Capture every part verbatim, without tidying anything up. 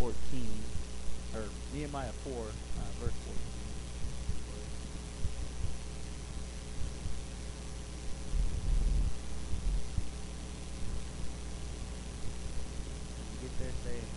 fourteen, or Nehemiah four, uh, verse fourteen. When you get there, say amen.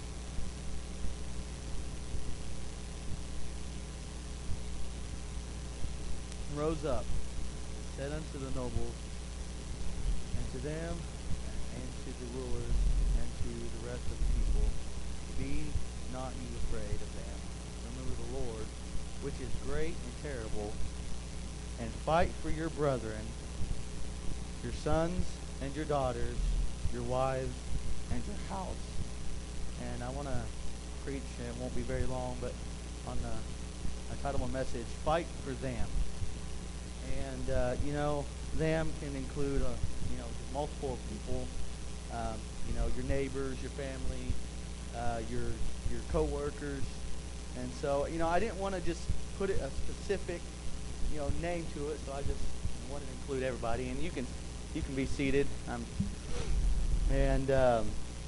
Rose up, said unto the nobles, and to them, and to the rulers, and to the rest of the people, be not ye afraid of them. Remember the Lord, which is great and terrible, and fight for your brethren, your sons and your daughters, your wives and your house. And I want to preach, and it won't be very long, but on the, I title my message, Fight for Them. And, uh, you know, them can include, uh, you know, multiple people, um, you know, your neighbors, your family, uh, your your co-workers. And so, you know, I didn't want to just put it a specific, you know, name to it, so I just wanted to include everybody. And you can you can be seated. Um, and, um,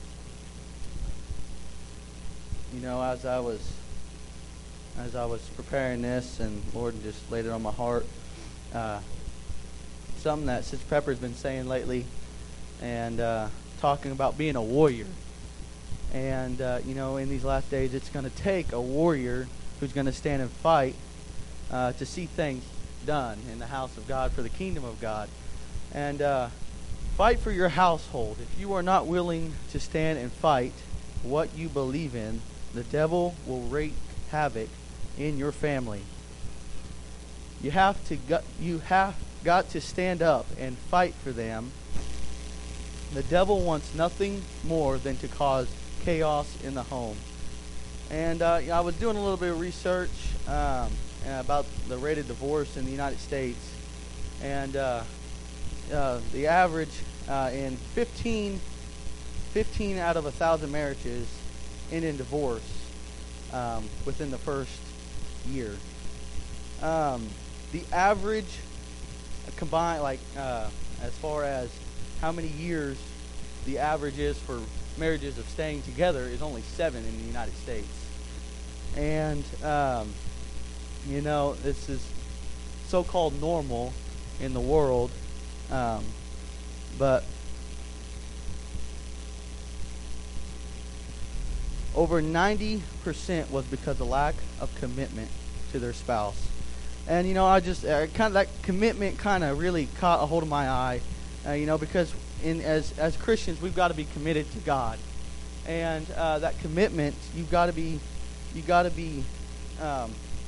you know, as I was as I was preparing this, and Lord just laid it on my heart, Uh, something that Sister Pepper's been saying lately, and uh, talking about being a warrior. And, uh, you know, in these last days, it's going to take a warrior who's going to stand and fight uh, to see things done in the house of God, for the kingdom of God. And uh, fight for your household. If you are not willing to stand and fight what you believe in, the devil will wreak havoc in your family. You have to got, you have got to stand up and fight for them. The devil wants nothing more than to cause chaos in the home. And uh, I was doing a little bit of research um, about the rate of divorce in the United States, and uh, uh, the average uh, in fifteen, fifteen out of a thousand marriages end in divorce um, within the first year. Um, The average combined, like uh, as far as how many years the average is for marriages of staying together, is only seven in the United States. And, um, you know, this is so-called normal in the world. Um, but over ninety percent was because of lack of commitment to their spouse. And, you know, I just, uh, kind of, that commitment kind of really caught a hold of my eye, uh, you know, because in as as Christians, we've got to be committed to God. And uh, that commitment, you've got to be, you've got to be um,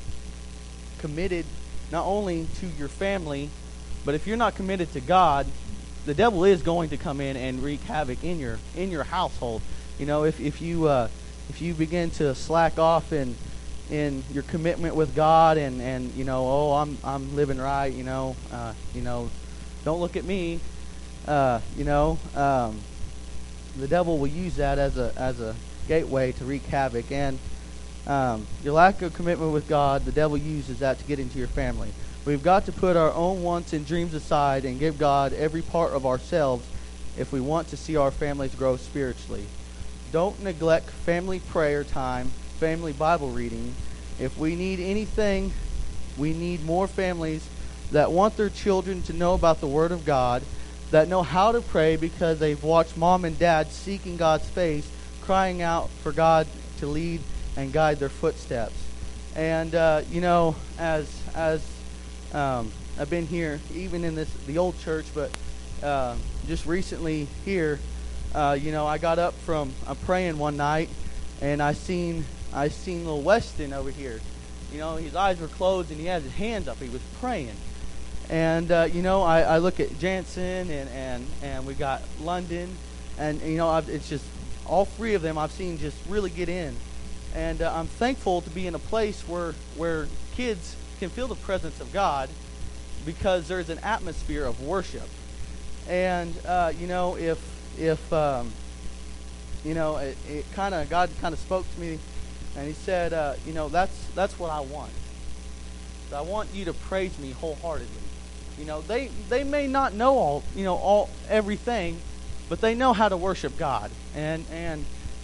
committed not only to your family, but if you're not committed to God, the devil is going to come in and wreak havoc in your in your household. You know, if, if you uh, if you begin to slack off and in your commitment with God, and, and you know, oh, I'm I'm living right, you know, uh, you know, don't look at me, uh, you know, um, the devil will use that as a as a gateway to wreak havoc. And um, your lack of commitment with God, the devil uses that to get into your family. We've got to put our own wants and dreams aside and give God every part of ourselves if we want to see our families grow spiritually. Don't neglect family prayer time, family Bible reading. If we need anything, we need more families that want their children to know about the Word of God, that know how to pray because they've watched mom and dad seeking God's face, crying out for God to lead and guide their footsteps. And uh, you know, as as um, I've been here, even in this the old church, but uh, just recently here, uh, you know, I got up from uh, praying one night, and I seen. I seen little Weston over here. You know, his eyes were closed and he had his hands up. He was praying. And, uh, you know, I, I look at Jansen and, and, and we got London. And, you know, I've, it's just all three of them I've seen just really get in. And uh, I'm thankful to be in a place where, where kids can feel the presence of God, because there's an atmosphere of worship. And, uh, you know, if, if um, you know, it, it kind of, God kind of spoke to me. And he said, uh, you know, that's that's what I want. So I want you to praise me wholeheartedly. You know, they they may not know all, you know, all everything, but they know how to worship God. And and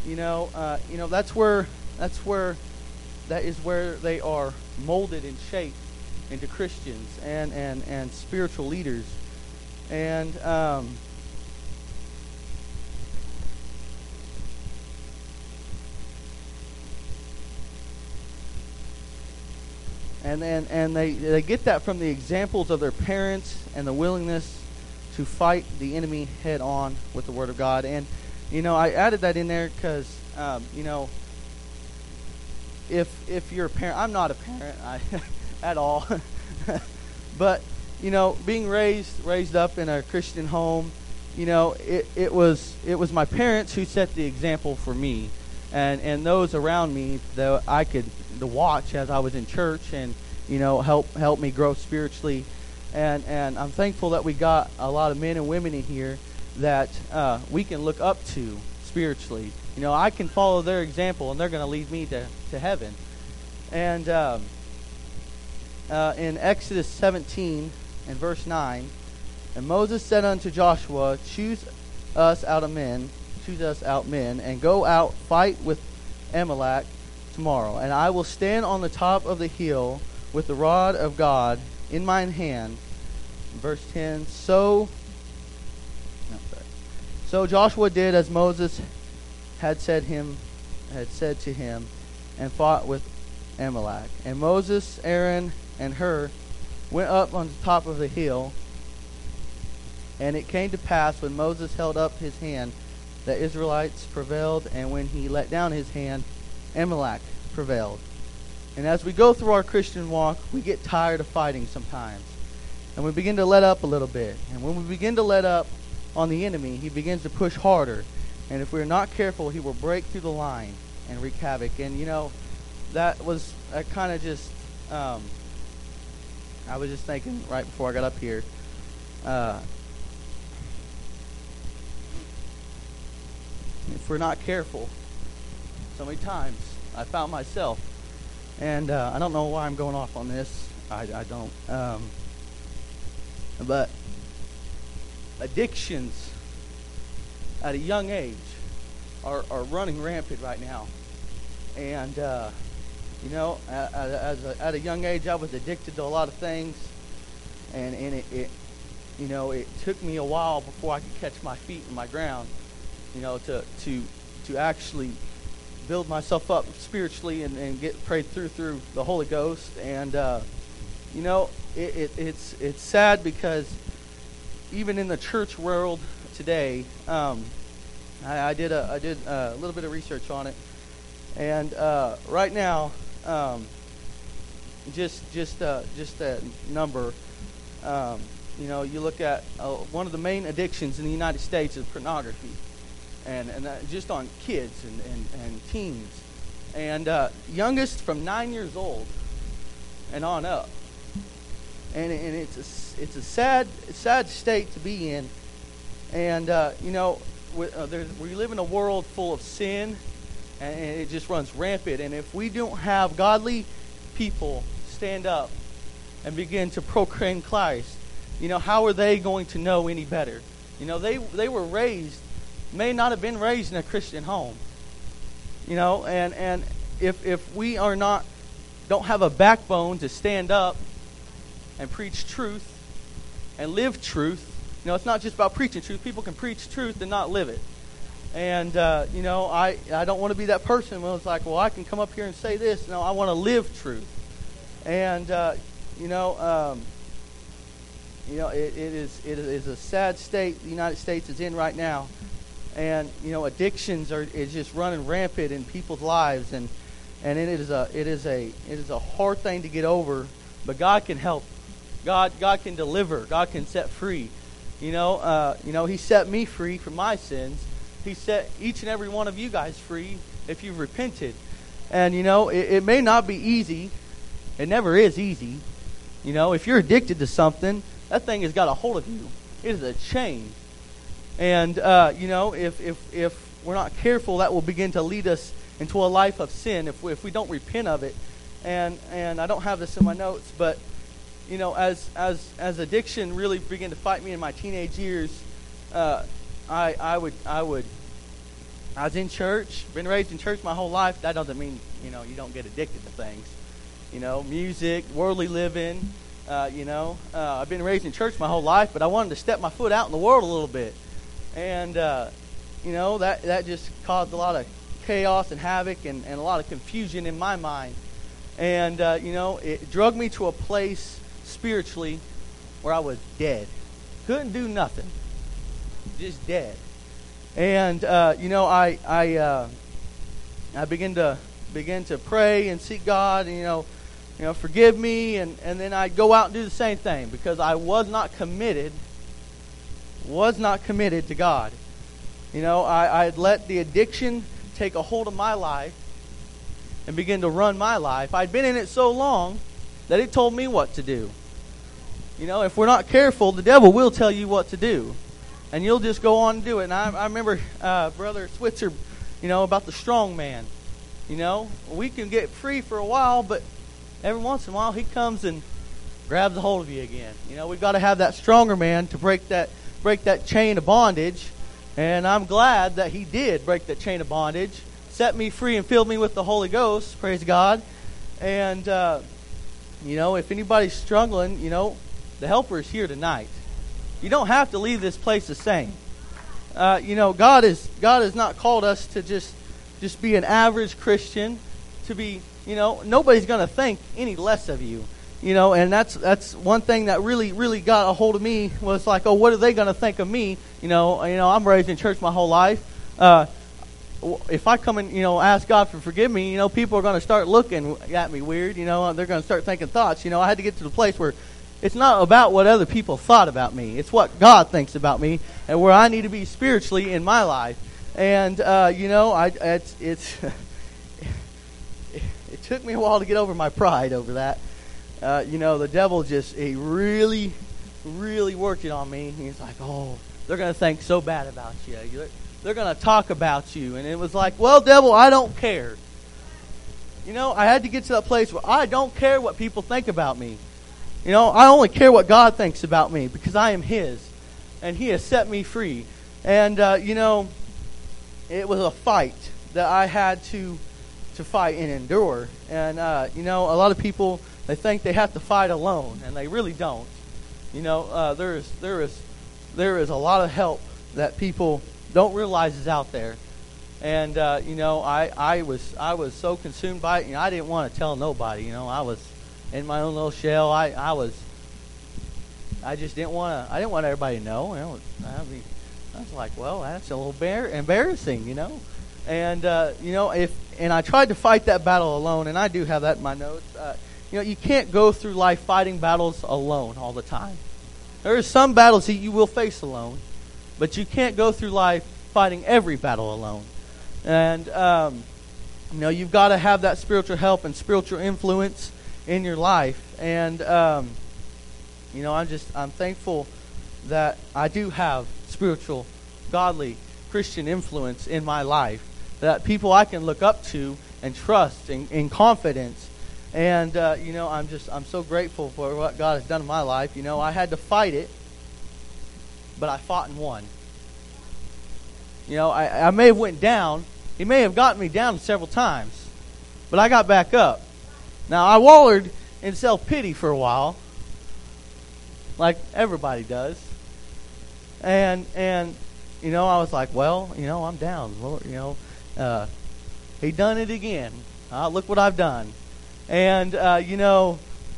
you know, uh, you know that's where that's where that is where they are molded and shaped into Christians and and and spiritual leaders. And um, and and and they they get that from the examples of their parents and the willingness to fight the enemy head on with the Word of God. And you know, I added that in there because um, you know, if if you're a parent, I'm not a parent I, at all, but you know, being raised raised up in a Christian home, you know, it, it was it was my parents who set the example for me, and and those around me that I could to watch as I was in church, and you know, help help me grow spiritually. And and I'm thankful that we got a lot of men and women in here that uh, we can look up to spiritually. You know, I can follow their example, and they're going to lead me to, to heaven. And um, uh, in Exodus seventeen and verse nine, and Moses said unto Joshua, choose us out of men, choose us out men, and go out, fight with Amalek tomorrow. And I will stand on the top of the hill with the rod of God in mine hand. Verse ten, so no, sorry. So Joshua did as Moses had said him had said to him, and fought with Amalek. And Moses, Aaron, and Hur went up on the top of the hill. And it came to pass, when Moses held up his hand, the Israelites prevailed, and when he let down his hand, Amalek prevailed. And as we go through our Christian walk, we get tired of fighting sometimes. And we begin to let up a little bit. And when we begin to let up on the enemy, he begins to push harder. And if we're not careful, he will break through the line and wreak havoc. And, you know, that was I kind of just, um, I was just thinking right before I got up here, uh, if we're not careful, so many times I found myself, and uh, I don't know why I'm going off on this. I, I don't. Um, but addictions at a young age are, are running rampant right now. And, uh, you know, at, at, a, at a young age, I was addicted to a lot of things. And, and it, it, you know, it took me a while before I could catch my feet in my ground, you know, to to to actually build myself up spiritually and, and get prayed through through the Holy Ghost. And, uh, you know, it, it, it's it's sad because even in the church world today, um, I, I did a I did a little bit of research on it, and uh, right now, um, just just uh, just a number. Um, you know, you look at uh, one of the main addictions in the United States is pornography, and and that just on kids and and, and teens, and uh, youngest from nine years old and on up. And and it's a, it's a sad sad state to be in, and uh, you know we, uh, we live in a world full of sin, and, and it just runs rampant. And if we don't have godly people stand up and begin to proclaim Christ, you know, how are they going to know any better? You know, they they were raised, may not have been raised in a Christian home. You know, and and if if we are not don't have a backbone to stand up and preach truth and live truth. You know, it's not just about preaching truth. People can preach truth and not live it. And, uh, you know, I, I don't want to be that person where it's like, well, I can come up here and say this. No, I want to live truth. And, uh, you know, um, you know, it, it is it is a sad state the United States is in right now. And, you know, addictions are is just running rampant in people's lives. And, and it is a it is a it is a hard thing to get over, but God can help. God, God can deliver. God can set free. You know, uh, you know, He set me free from my sins. He set each and every one of you guys free if you've repented. And you know, it, it may not be easy. It never is easy. You know, if you're addicted to something, that thing has got a hold of you. It is a chain. And uh, you know, if if if we're not careful, that will begin to lead us into a life of sin if we, if we don't repent of it. And and I don't have this in my notes, but you know, as as as addiction really began to fight me in my teenage years, uh, I I would I would I was in church, been raised in church my whole life. That doesn't mean, you know, you don't get addicted to things. You know, music, worldly living, uh, you know. Uh, I've been raised in church my whole life, but I wanted to step my foot out in the world a little bit. And, uh, you know, that, that just caused a lot of chaos and havoc and, and a lot of confusion in my mind. And, uh, you know, it drug me to a place spiritually where I was dead. Couldn't do nothing. Just dead. And, uh, you know, I I uh, I began to begin to pray and seek God, and, you know, you know, forgive me, and, and then I'd go out and do the same thing because I was not committed, was not committed to God. You know, I I'd let the addiction take a hold of my life and begin to run my life. I'd been in it so long that it told me what to do. You know, if we're not careful, the devil will tell you what to do. And you'll just go on and do it. And I, I remember uh, Brother Switzer, you know, about the strong man. You know, we can get free for a while, but every once in a while he comes and grabs a hold of you again. You know, we've got to have that stronger man to break that break that chain of bondage. And I'm glad that he did break that chain of bondage, set me free and filled me with the Holy Ghost. Praise God. And, uh, you know, if anybody's struggling, you know, the helper is here tonight. You don't have to leave this place the same. Uh, you know, God is God has not called us to just just be an average Christian, to be, you know, nobody's going to think any less of you. You know, and that's that's one thing that really, really got a hold of me was like, oh, what are they going to think of me? You know, you know, I'm raised in church my whole life. Uh, if I come and, you know, ask God for forgive me, you know, people are going to start looking at me weird. You know, they're going to start thinking thoughts. You know, I had to get to the place where it's not about what other people thought about me. It's what God thinks about me and where I need to be spiritually in my life. And, uh, you know, I it's, it's it took me a while to get over my pride over that. Uh, you know, the devil just, he really, really worked it on me. He's like, oh, they're going to think so bad about you. They're, they're going to talk about you. And it was like, well, devil, I don't care. You know, I had to get to that place where I don't care what people think about me. You know, I only care what God thinks about me because I am His. And He has set me free. And, uh, you know, it was a fight that I had to to fight and endure. And, uh, you know, a lot of people, they think they have to fight alone, and they really don't. You know, uh, there is there is there is a lot of help that people don't realize is out there. And uh, you know, I, I was I was so consumed by it, you know, I didn't want to tell nobody. You know, I was in my own little shell. I, I was I just didn't want to. I didn't want everybody to know. You know, I mean, I was like, well, that's a little bar- embarrassing, you know. And uh, you know, if and I tried to fight that battle alone, and I do have that in my notes. Uh, You know, you can't go through life fighting battles alone all the time. There are some battles that you will face alone, but you can't go through life fighting every battle alone. And, um, you know, you've got to have that spiritual help and spiritual influence in your life. And, um, you know, I'm just, I'm thankful that I do have spiritual, godly, Christian influence in my life, that people I can look up to and trust in, in confidence. And, uh, you know, I'm just, I'm so grateful for what God has done in my life. You know, I had to fight it, but I fought and won. You know, I, I may have went down. He may have gotten me down several times, but I got back up. Now, I wallered in self-pity for a while, like everybody does. And, and you know, I was like, well, you know, I'm down. Lord, you know, uh, he done it again. Uh, look what I've done. And, uh, you know,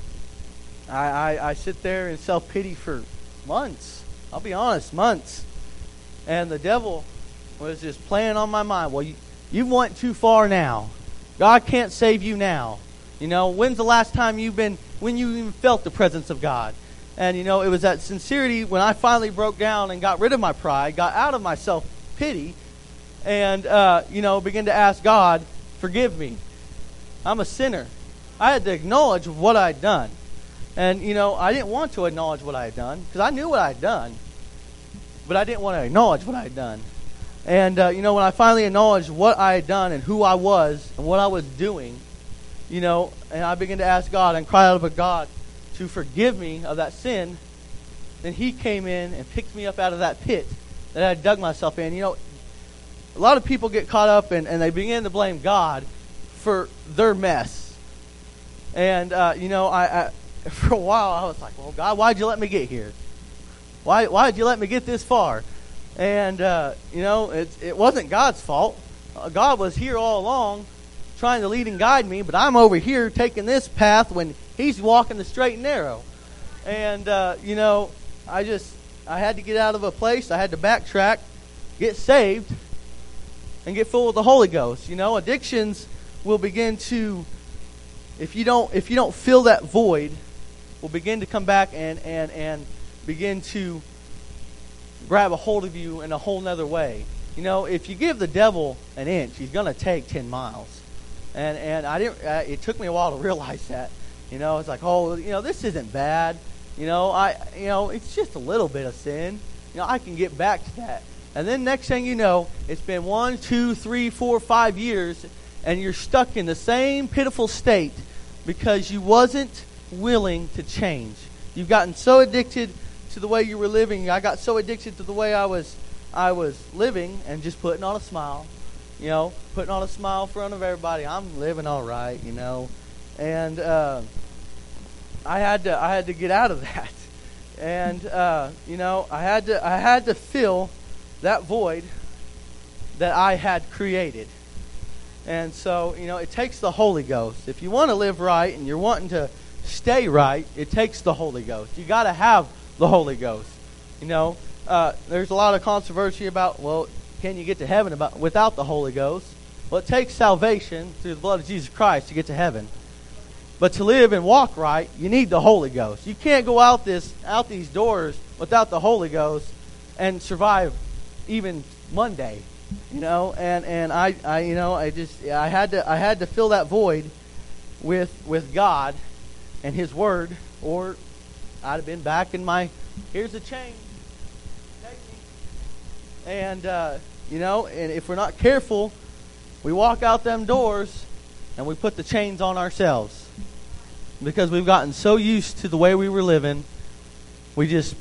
I, I, I sit there in self-pity for months. I'll be honest, months. And the devil was just playing on my mind. Well, you, you went too far now. God can't save you now. You know, when's the last time you've been, when you even felt the presence of God? And, you know, it was that sincerity when I finally broke down and got rid of my pride, got out of my self-pity, and, uh, you know, began to ask God, forgive me. I'm a sinner. I had to acknowledge what I'd done. And, you know, I didn't want to acknowledge what I had done because I knew what I had done. But I didn't want to acknowledge what I had done. And, uh, you know, when I finally acknowledged what I had done and who I was and what I was doing, you know, and I began to ask God and cry out to God to forgive me of that sin, then He came in and picked me up out of that pit that I had dug myself in. You know, a lot of people get caught up and, and they begin to blame God for their mess. And, uh, you know, I, I for a while I was like, well, God, why'd you let me get here? Why why did you let me get this far? And, uh, you know, it, it wasn't God's fault. Uh, God was here all along trying to lead and guide me, but I'm over here taking this path when he's walking the straight and narrow. And, uh, you know, I just, I had to get out of a place. I had to backtrack, get saved, and get full of the Holy Ghost. You know, addictions will begin to, if you don't, if you don't fill that void, will begin to come back and, and, and begin to grab a hold of you in a whole nother way. You know, if you give the devil an inch, he's going to take ten miles. And and I didn't. Uh, it took me a while to realize that. You know, it's like, oh, you know, this isn't bad. You know, I, you know, it's just a little bit of sin. You know, I can get back to that. And then next thing you know, it's been one, two, three, four, five years, and you're stuck in the same pitiful state because you wasn't willing to change. You've gotten so addicted to the way you were living. I got so addicted to the way I was, I was living, and just putting on a smile. You know, putting on a smile in front of everybody. I'm living all right, you know, and uh, I had to, I had to get out of that, and uh, you know, I had to, I had to fill that void that I had created, and so you know, it takes the Holy Ghost. If you want to live right and you're wanting to stay right, it takes the Holy Ghost. You got to have the Holy Ghost. You know, uh, there's a lot of controversy about, well, can you get to heaven about without the Holy Ghost? Well, it takes salvation through the blood of Jesus Christ to get to heaven. But to live and walk right, you need the Holy Ghost. You can't go out this out these doors without the Holy Ghost and survive even Monday. You know, and, and I, I you know, I just I had to I had to fill that void with with God and His Word, or I'd have been back in my here's the chain. Take me. And uh You know, and if we're not careful, we walk out them doors and we put the chains on ourselves. Because we've gotten so used to the way we were living, we just,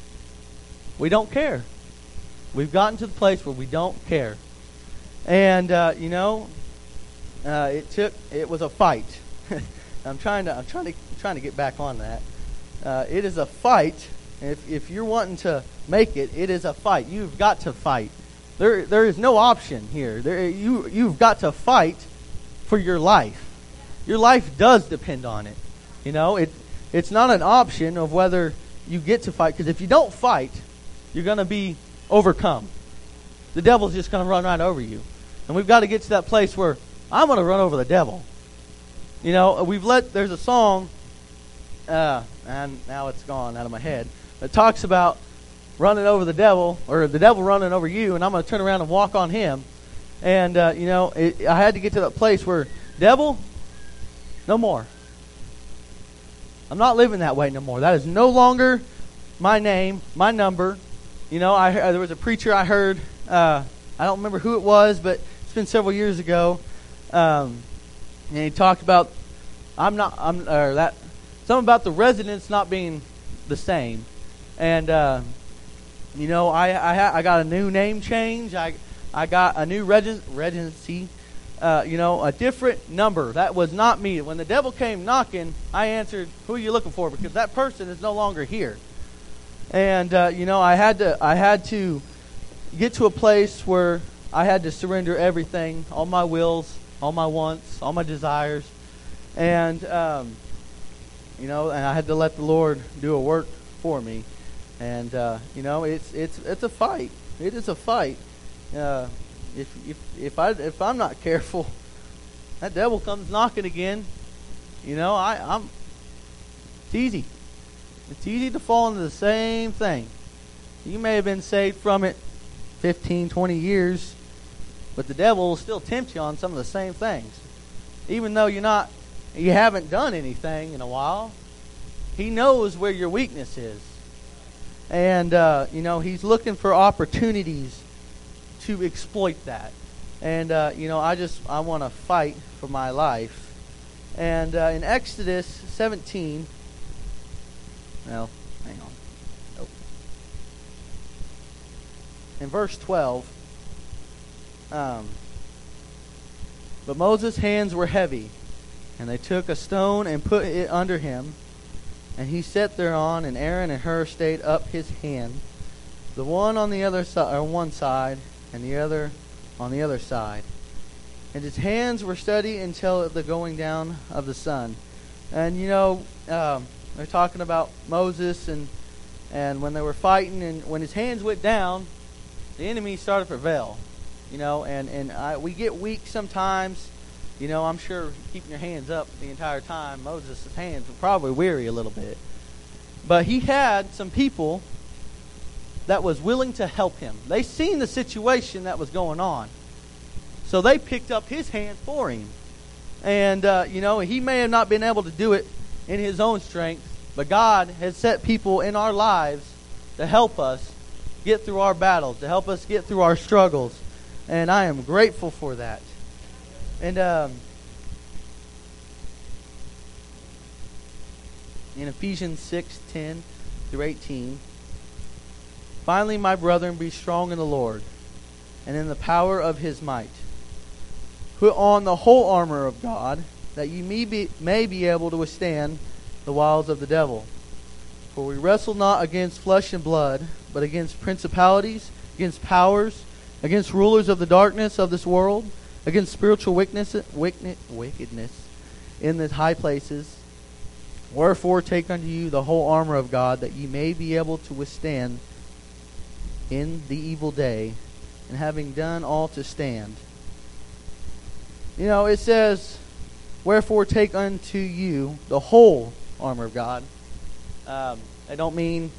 we don't care. We've gotten to the place where we don't care. And, uh, you know, uh, it took, it was a fight. I'm trying to, I'm trying to, trying to get back on that. Uh, it is a fight. If, if you're wanting to make it, it is a fight. You've got to fight. There, there is no option here. There, you, you've got to fight for your life. Your life does depend on it. You know, it, it's not an option of whether you get to fight. Because if you don't fight, you're going to be overcome. The devil's just going to run right over you. And we've got to get to that place where I'm going to run over the devil. You know, we've let, there's a song, uh, and now it's gone out of my head, that talks about running over the devil, or the devil running over you, and I'm going to turn around and walk on him. And, uh, you know, it, I had to get to that place where, devil, no more. I'm not living that way no more. That is no longer my name, my number. You know, I uh, there was a preacher I heard, uh, I don't remember who it was, but it's been several years ago, um, and he talked about, I'm not, I'm, or that, something about the residents not being the same. And, uh, You know, I I, ha- I got a new name change. I I got a new regi- residency. Uh, you know, a different number. That was not me. When the devil came knocking, I answered, "Who are you looking for?" Because that person is no longer here. And uh, you know, I had to I had to get to a place where I had to surrender everything, all my wills, all my wants, all my desires, and um, you know, and I had to let the Lord do a work for me. And uh, you know, it's it's it's a fight. It is a fight. Uh, if if if I if I'm not careful, that devil comes knocking again. You know, I I'm. It's easy. It's easy to fall into the same thing. You may have been saved from it fifteen, twenty years, but the devil will still tempt you on some of the same things, even though you're not, you haven't done anything in a while. He knows where your weakness is. And, uh, you know, he's looking for opportunities to exploit that. And, uh, you know, I just, I want to fight for my life. And uh, in Exodus seventeen, well, hang on. Nope. In verse twelve, Um, but Moses' hands were heavy, and they took a stone and put it under him, and he sat thereon, and Aaron and Hur stayed up his hand, the one on the other side, on one side, and the other on the other side. And his hands were steady until the going down of the sun. And you know, um, they're talking about Moses, and and when they were fighting, and when his hands went down, the enemy started to prevail. You know, and and I, we get weak sometimes. You know, I'm sure keeping your hands up the entire time, Moses' hands were probably weary a little bit. But he had some people that was willing to help him. They seen the situation that was going on. So they picked up his hand for him. And, uh, you know, he may have not been able to do it in his own strength, but God has set people in our lives to help us get through our battles, to help us get through our struggles. And I am grateful for that. And um, in Ephesians six ten through eighteen, finally, my brethren, be strong in the Lord and in the power of his might. Put on the whole armor of God, that you may be, may be able to withstand the wiles of the devil. For we wrestle not against flesh and blood, but against principalities, against powers, against rulers of the darkness of this world, against spiritual wickedness, wickedness in the high places. Wherefore take unto you the whole armor of God, that ye may be able to withstand in the evil day, and having done all to stand. You know, it says, wherefore take unto you the whole armor of God. Um, I don't mean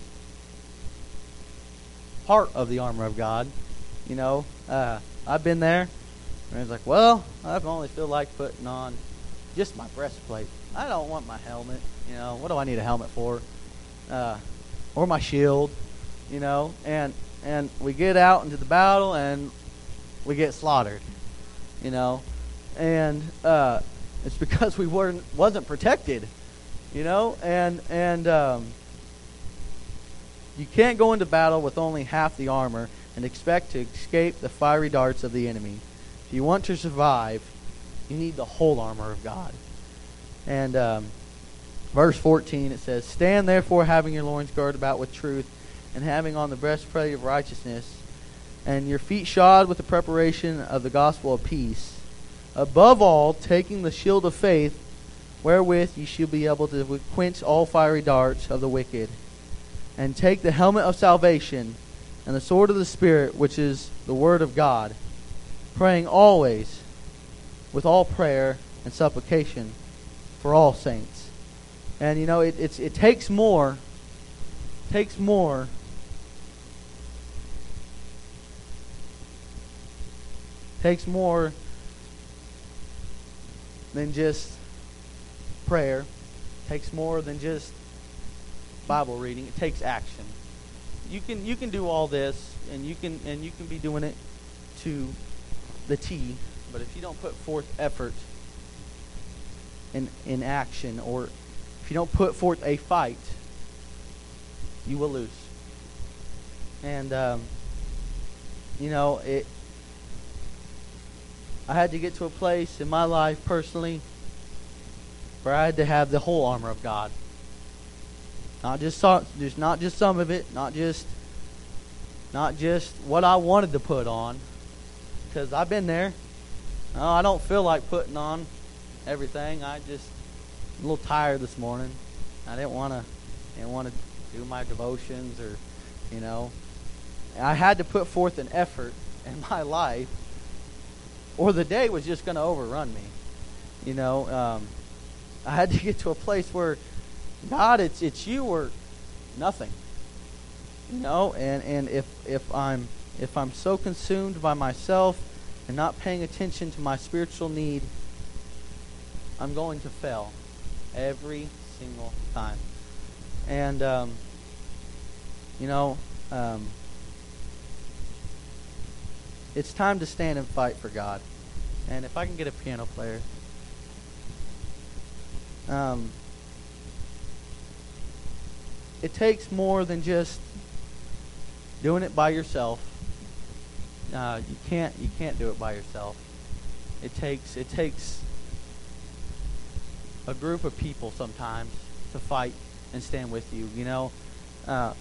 part of the armor of God. You know, uh, I've been there. And it's like, well, I only feel like putting on just my breastplate. I don't want my helmet. You know, what do I need a helmet for? Uh, or my shield. You know, and and we get out into the battle and we get slaughtered. You know, and uh, it's because we weren't wasn't protected. You know, and and um, you can't go into battle with only half the armor and expect to escape the fiery darts of the enemy. If you want to survive, you need the whole armor of God. And um, verse fourteen, it says, stand therefore, having your loins girded about with truth, and having on the breastplate of righteousness, and your feet shod with the preparation of the gospel of peace. Above all, taking the shield of faith, wherewith ye shall be able to quench all fiery darts of the wicked. And take the helmet of salvation, and the sword of the Spirit, which is the word of God, praying always with all prayer and supplication for all saints. And you know, it it's, it takes more, takes more takes more than just prayer. It takes more than just Bible reading. It takes action. You can you can do all this, and you can and you can be doing it to the T, but if you don't put forth effort in in action, or if you don't put forth a fight, you will lose. And um, you know, it. I had to get to a place in my life personally where I had to have the whole armor of God. Not just some, just not just some of it, not just not just what I wanted to put on, because I've been there. No, I don't feel like putting on everything. I just I'm a little tired this morning. I didn't want to didn't want to do my devotions, or you know, I had to put forth an effort in my life, or the day was just going to overrun me. You know, um, I had to get to a place where, God, it's it's you or nothing. You know, and, and if if I'm if I'm so consumed by myself and not paying attention to my spiritual need, I'm going to fail every single time. And um, you know, um, it's time to stand and fight for God. And if I can get a piano player. Um, it takes more than just doing it by yourself. uh, you can't you can't do it by yourself. It takes it takes a group of people sometimes to fight and stand with you. You know, uh,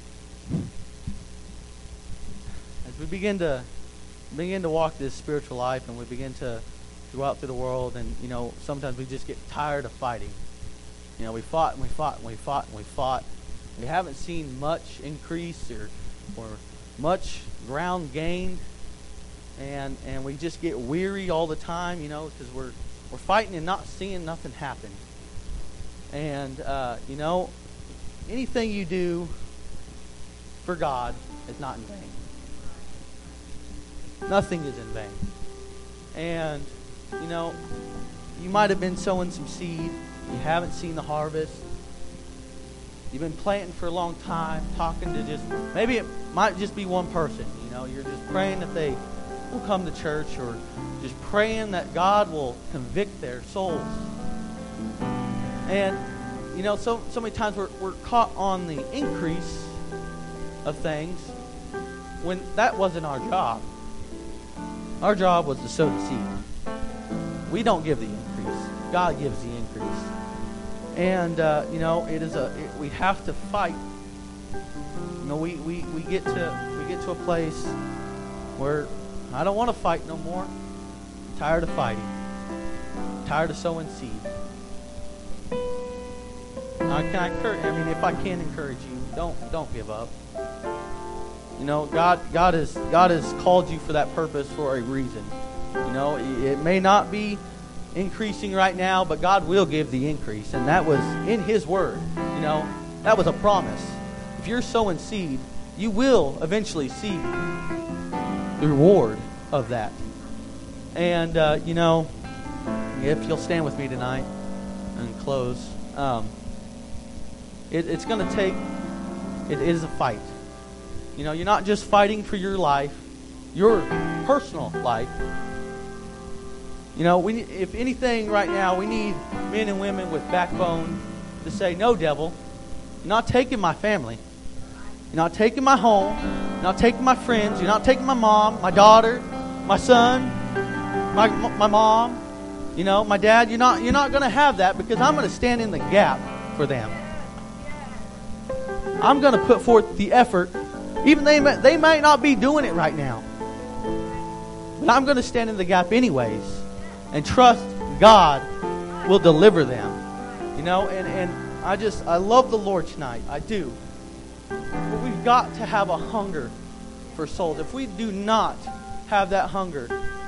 as we begin to begin to walk this spiritual life, and we begin to go out through the world, and you know, sometimes we just get tired of fighting. You know, we fought and we fought and we fought and we fought. We haven't seen much increase or or much ground gained, and and we just get weary all the time. You know, because we're we're fighting and not seeing nothing happen. And uh, you know, anything you do for God is not in vain. Nothing is in vain. And you know, you might have been sowing some seed. You haven't seen the harvest. You've been planting for a long time, talking to just, maybe it might just be one person. You know, you're just praying that they will come to church, or just praying that God will convict their souls. And, you know, so so many times we're, we're caught on the increase of things when that wasn't our job. Our job was to sow the seed. We don't give the increase. God gives the increase. And, uh, you know, it is a, it, we have to fight. You know, we, we, we get to we get to a place where I don't want to fight no more. I'm tired of fighting. I'm tired of sowing seed. Now, can I encourage, I mean, if I can encourage you, don't don't give up. You know, God God has God has called you for that purpose for a reason. You know, it may not be increasing right now, but God will give the increase, and that was in His Word. You know, that was a promise. If you're sowing seed, you will eventually see the reward of that. And uh, you know, if you'll stand with me tonight and close, um, it, it's going to take. It is a fight. You know, you're not just fighting for your life, your personal life. You know, we if anything right now, we need men and women with backbone to say, no, devil, you're not taking my family. You're not taking my home. You're not taking my friends. You're not taking my mom, my daughter, my son, my my mom, you know, my dad. You're not you're not going to have that, because I'm going to stand in the gap for them. I'm going to put forth the effort. Even they may, they might not be doing it right now. But I'm going to stand in the gap anyways. And trust God will deliver them. You know, and, and I just, I love the Lord tonight. I do. But we've got to have a hunger for souls. If we do not have that hunger,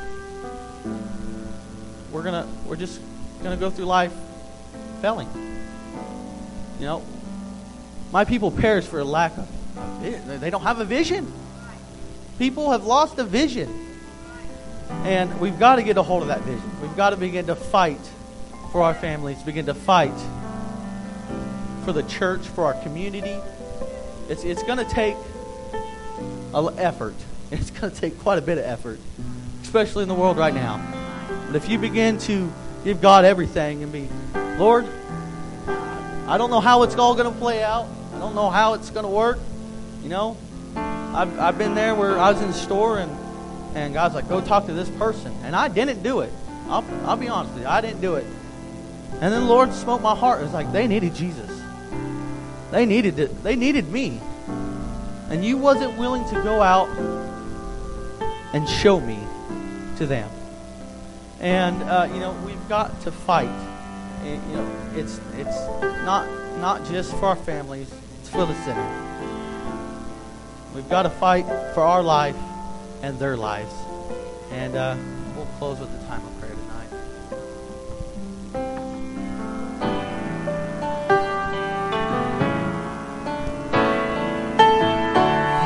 we're gonna, we're just gonna go through life failing. You know, my people perish for a lack of, they don't have a vision. People have lost a vision. And we've got to get a hold of that vision. We've got to begin to fight for our families, begin to fight for the church, for our community. It's it's going to take an effort. It's going to take quite a bit of effort, especially in the world right now. But if you begin to give God everything and be, Lord, I don't know how it's all going to play out. I don't know how it's going to work. You know, I've I've been there where I was in the store and And God's like, go talk to this person. And I didn't do it. I'll, I'll be honest with you. I didn't do it. And then the Lord smote my heart. It was like, they needed Jesus. They needed it. They needed me. And you wasn't willing to go out and show me to them. And, uh, you know, we've got to fight. And, you know, it's it's not not just for our families. It's for the sinner. We've got to fight for our life and their lives. And uh, we'll close with the time of prayer.